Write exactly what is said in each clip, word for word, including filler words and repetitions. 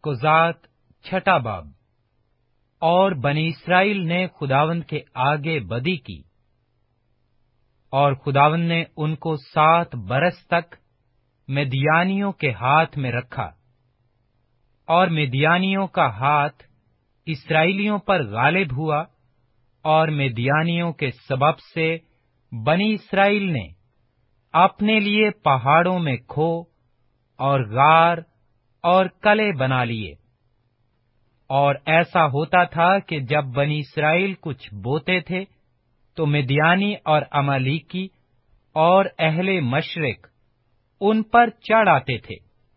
قضات چھٹا باب۔ اور بنی اسرائیل نے خداوند کے آگے بدی کی، اور خداوند نے ان کو سات برس تک مدیانیوں کے ہاتھ میں رکھا، اور مدیانیوں کا ہاتھ اسرائیلیوں پر غالب ہوا، اور مدیانیوں کے سبب سے بنی اسرائیل نے اپنے لیے پہاڑوں میں کھو اور غار اور قلعے بنا لیے۔ اور ایسا ہوتا تھا کہ جب بنی اسرائیل کچھ بوتے تھے تو مدیانی اور امالیکی اور اہل مشرق ان پر چڑھ آتے تھے،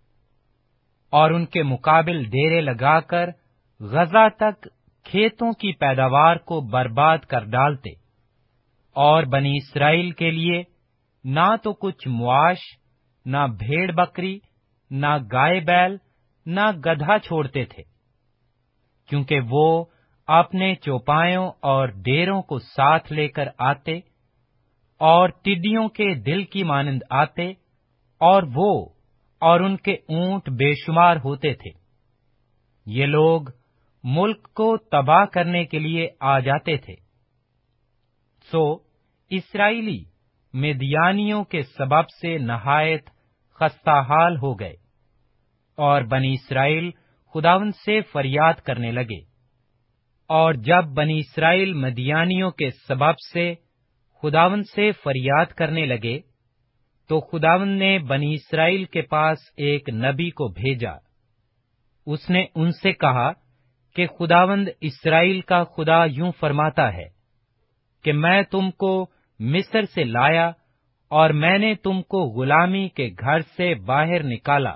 اور ان کے مقابل ڈیرے لگا کر غزہ تک کھیتوں کی پیداوار کو برباد کر ڈالتے، اور بنی اسرائیل کے لیے نہ تو کچھ معاش، نہ بھیڑ بکری، نہ گائے بیل، نہ گدھا چھوڑتے تھے، کیونکہ وہ اپنے چوپایوں اور ڈیروں کو ساتھ لے کر آتے، اور ٹڈیوں کے دل کی مانند آتے، اور وہ اور ان کے اونٹ بے شمار ہوتے تھے۔ یہ لوگ ملک کو تباہ کرنے کے لیے آ جاتے تھے۔ سو اسرائیلی مدیانیوں کے سبب سے نہایت خستہ حال ہو گئے، اور بنی اسرائیل خداوند سے فریاد کرنے لگے۔ اور جب بنی اسرائیل مدیانیوں کے سبب سے خداوند سے فریاد کرنے لگے تو خداوند نے بنی اسرائیل کے پاس ایک نبی کو بھیجا۔ اس نے ان سے کہا کہ خداوند اسرائیل کا خدا یوں فرماتا ہے کہ میں تم کو مصر سے لایا، اور میں نے تم کو غلامی کے گھر سے باہر نکالا۔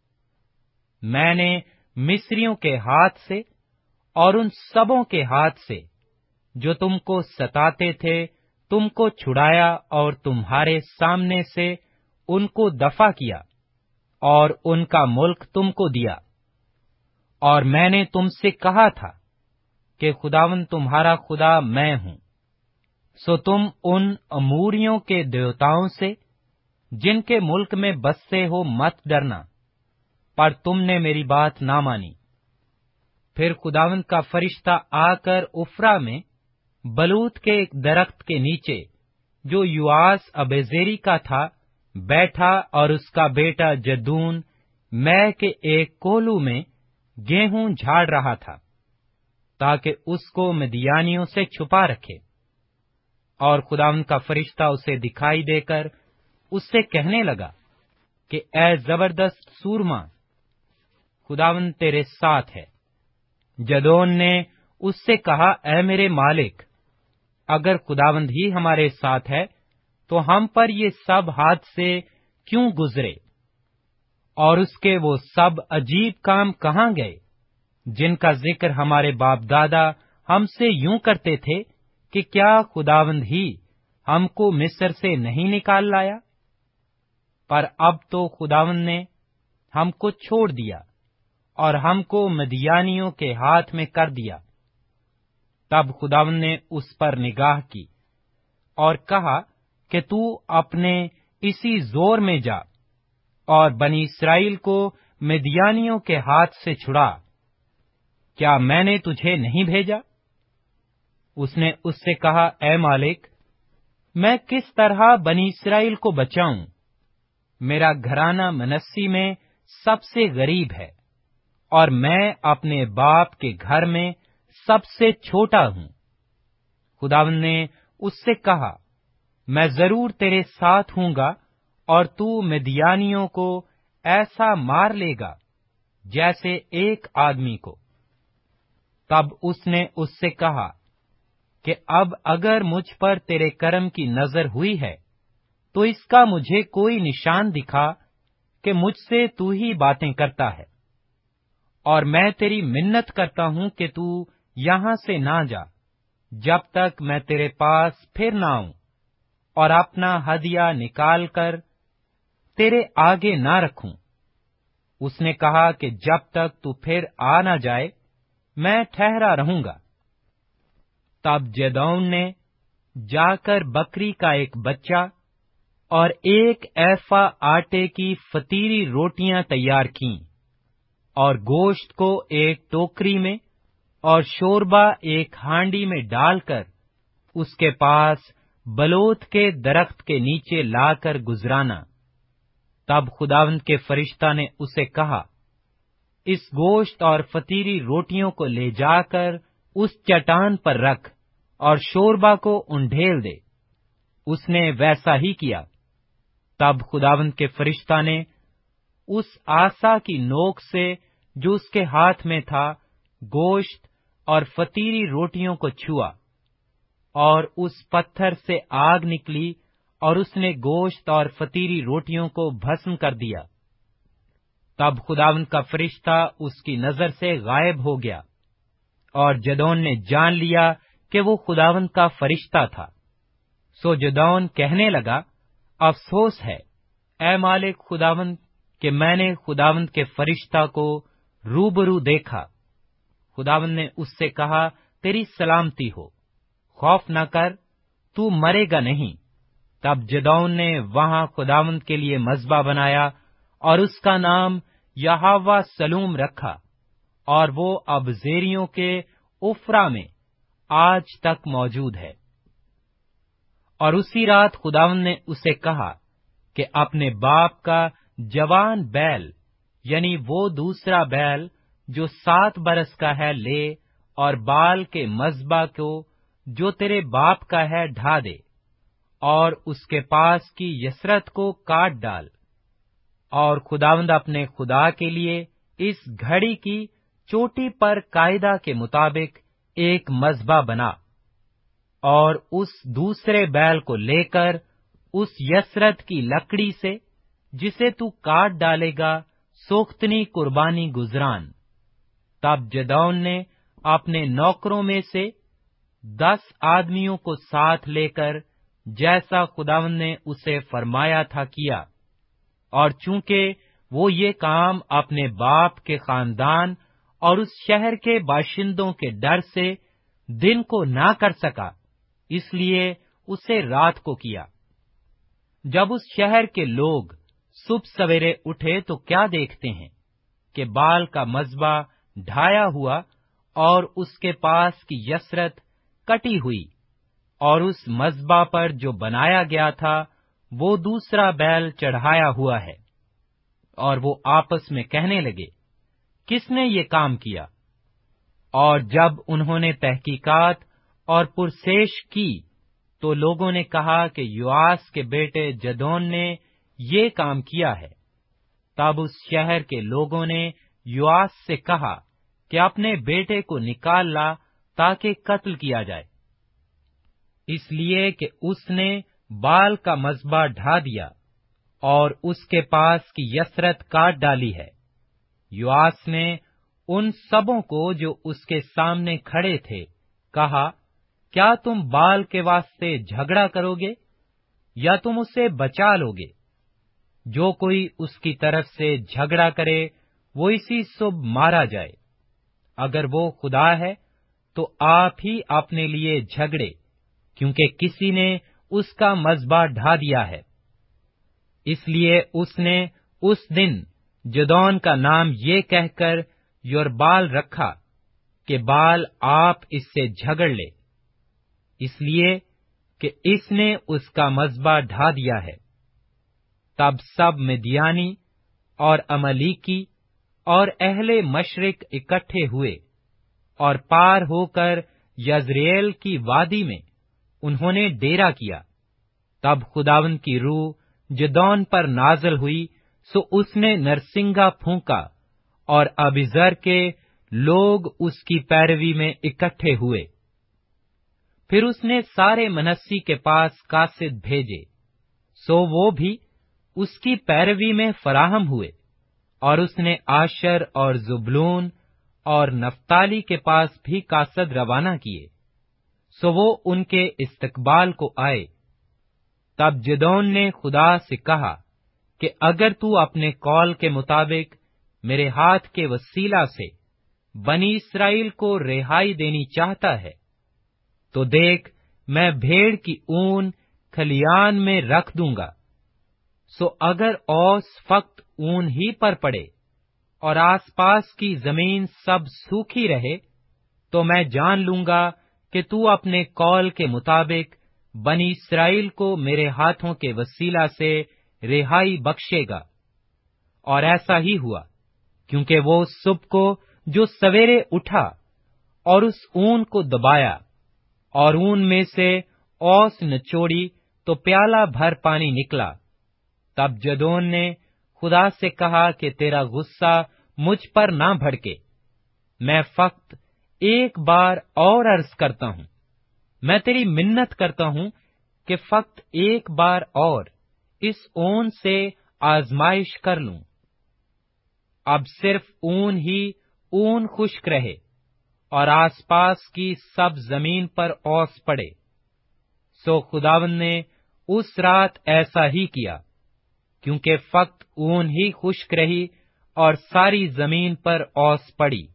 میں نے مصریوں کے ہاتھ سے اور ان سبوں کے ہاتھ سے جو تم کو ستاتے تھے تم کو چھڑایا، اور تمہارے سامنے سے ان کو دفع کیا، اور ان کا ملک تم کو دیا۔ اور میں نے تم سے کہا تھا کہ خداوند تمہارا خدا میں ہوں، سو تم ان اموریوں کے دیوتاؤں سے جن کے ملک میں بستے ہو مت ڈرنا، پر تم نے میری بات نہ مانی۔ پھر خداوند کا فرشتہ آ کر افرا میں بلوت کے ایک درخت کے نیچے جو یواس ابیزری کا تھا بیٹھا، اور اس کا بیٹا جدون مے کے ایک کولو میں گیہوں جھاڑ رہا تھا، تاکہ اس کو مدیانیوں سے چھپا رکھے۔ اور خداوند کا فرشتہ اسے دکھائی دے کر اس سے کہنے لگا کہ اے زبردست سورما، خداوند تیرے ساتھ ہے۔ جدون نے اس سے کہا، اے میرے مالک، اگر خداوند ہی ہمارے ساتھ ہے تو ہم پر یہ سب حادثے کیوں گزرے؟ اور اس کے وہ سب عجیب کام کہاں گئے جن کا ذکر ہمارے باپ دادا ہم سے یوں کرتے تھے کہ کیا خداوند ہی ہم کو مصر سے نہیں نکال لایا؟ پر اب تو خداوند نے ہم کو چھوڑ دیا اور ہم کو مدیانیوں کے ہاتھ میں کر دیا۔ تب خداوند نے اس پر نگاہ کی اور کہا کہ تو اپنے اسی زور میں جا اور بنی اسرائیل کو مدیانیوں کے ہاتھ سے چھڑا۔ کیا میں نے تجھے نہیں بھیجا؟ اس نے اس سے کہا، اے مالک، میں کس طرح بنی اسرائیل کو بچاؤں؟ میرا گھرانہ منسی میں سب سے غریب ہے، اور میں اپنے باپ کے گھر میں سب سے چھوٹا ہوں۔ خداوند نے اس سے کہا، میں ضرور تیرے ساتھ ہوں گا، اور تو مدیانیوں کو ایسا مار لے گا جیسے ایک آدمی کو۔ تب اس نے اس سے کہا کہ اب اگر مجھ پر تیرے کرم کی نظر ہوئی ہے تو اس کا مجھے کوئی نشان دکھا کہ مجھ سے تو ہی باتیں کرتا ہے، اور میں تیری منت کرتا ہوں کہ تو یہاں سے نہ جا جب تک میں تیرے پاس پھر نہ آؤں، اور اپنا ہدیہ نکال کر تیرے آگے نہ رکھوں۔ اس نے کہا کہ جب تک تو پھر آ نہ جائے میں ٹھہرا رہوں گا۔ تب جدعون نے جا کر بکری کا ایک بچہ اور ایک ایفا آٹے کی فطیری روٹیاں تیار کیں، और गोश्त को एक टोकरी में और शोरबा एक हांडी में डालकर उसके पास बलोत के दरख्त के नीचे लाकर गुजराना। तब खुदावंद के फरिश्ता ने उसे कहा, इस गोश्त और फतीरी रोटियों को ले जाकर उस चट्टान पर रख और शोरबा को उंडेल दे। उसने वैसा ही किया। तब खुदावंद के फरिश्ता ने उस आसा की नोक से जो उसके हाथ में था गोश्त और फतीरी रोटियों को छुआ, और उस पत्थर से आग निकली और उसने गोश्त और फतीरी रोटियों को भस्म कर दिया। तब खुदावंद का फरिश्ता उसकी नजर से गायब हो गया, और जदोन ने जान लिया कि वो खुदावंद का फरिश्ता था। सो जदोन कहने लगा, अफसोस है ऐ मालिक खुदावंद कि मैंने खुदावंद के फरिश्ता को रूबरू देखा। खुदावंद ने उससे कहा, तेरी सलामती हो, खौफ न कर, तू मरेगा नहीं। तब जदौन ने वहां खुदावंद के लिए मज़बा बनाया और उसका नाम यहोवा सलूम रखा, और वो अब जेरियों के उफ्रा में आज तक मौजूद है। और उसी रात खुदावंद ने उसे कहा कि अपने बाप का जवान बैल, यानी वो दूसरा बैल जो सात बरस का है, ले और बाल के मज़बा को जो तेरे बाप का है ढा दे, और उसके पास की यसरत को काट डाल। और खुदावंद अपने खुदा के लिए इस घड़ी की चोटी पर कायदा के मुताबिक एक मज़बा बना, और उस दूसरे बैल को लेकर उस यसरत की लकड़ी से जिसे तू काट डालेगा सोख्तनी कुर्बानी गुजरान। तब जदौन ने अपने नौकरों में से दस आदमियों को साथ लेकर जैसा खुदावंद ने उसे फरमाया था किया, और चूंकि वो ये काम अपने बाप के खानदान और उस शहर के बाशिंदों के डर से दिन को ना कर सका, इसलिए उसे रात को किया। जब उस शहर के लोग सुबह सवेरे उठे तो क्या देखते हैं कि बाल का मज़बा ढाया हुआ और उसके पास की यसरत कटी हुई, और उस मज़बा पर जो बनाया गया था वो दूसरा बैल चढ़ाया हुआ है। और वो आपस में कहने लगे, किसने ये काम किया? और जब उन्होंने तहकीकात और पुरसेश की तो लोगों ने कहा कि योआस के बेटे जदोन ने ये काम किया है। तब उस शहर के लोगों ने योआस से कहा कि अपने बेटे को निकाल ला ताकि कत्ल किया जाए, इसलिए कि उसने बाल का मज़बा ढा दिया और उसके पास की यसरत काट डाली है। योआस ने उन सबों को जो उसके सामने खड़े थे कहा, क्या तुम बाल के वास्ते झगड़ा करोगे या तुम उसे बचा लोगे? जो कोई उसकी तरफ से झगड़ा करे वो इसी सुबह मारा जाए। अगर वो खुदा है तो आप ही अपने लिए झगड़े, क्योंकि किसी ने उसका मज़बा ढा दिया है। इसलिए उसने उस दिन जदौन का नाम ये कहकर योरबाल रखा कि बाल आप इससे झगड़ ले, इसलिए कि इसने उसका मज़बा ढा दिया है। तब सब मिद्यानी और अमलीकी और अहले मशरिक इकट्ठे हुए, और पार होकर यज़रेल की वादी में उन्होंने डेरा किया। तब खुदावंद की रूह जदौन पर नाज़िल हुई, सो उसने नरसिंगा फूंका, और अबीजर के लोग उसकी पैरवी में इकट्ठे हुए। फिर उसने सारे मनस्सी के पास कासिद भेजे, सो वो भी उसकी पैरवी में फराहम हुए, और उसने आशर और जुबलून और नफ्ताली के पास भी कासद रवाना किए, सो वो उनके इस्तकबाल को आए। तब जदौन ने खुदा से कहा कि अगर तू अपने कौल के मुताबिक मेरे हाथ के वसीला से बनी इस्राएल को रिहाई देनी चाहता है, तो देख, मैं भेड़ की ऊन खलियान में रख दूंगा। सो अगर औस फक्त ऊन ही पर पड़े اور آس پاس کی زمین سب سوکھی رہے، تو میں جان لوں گا کہ تو اپنے قول کے مطابق بنی اسرائیل کو میرے ہاتھوں کے وسیلہ سے رہائی بخشے گا۔ اور ایسا ہی ہوا، کیونکہ وہ صبح کو جو سویرے اٹھا اور اس اون کو دبایا اور اون میں سے اوس نچوڑی تو پیالہ بھر پانی نکلا۔ تب جدون نے خدا سے کہا کہ تیرا غصہ مجھ پر نہ بھڑکے، میں فقط ایک بار اور عرض کرتا ہوں، میں تیری منت کرتا ہوں کہ فقط ایک بار اور اس اون سے آزمائش کر لوں۔ اب صرف اون ہی اون خشک رہے اور آس پاس کی سب زمین پر اوس پڑے۔ سو خداوند نے اس رات ایسا ہی کیا، کیونکہ فقط اون ہی خشک رہی اور ساری زمین پر اوس پڑی۔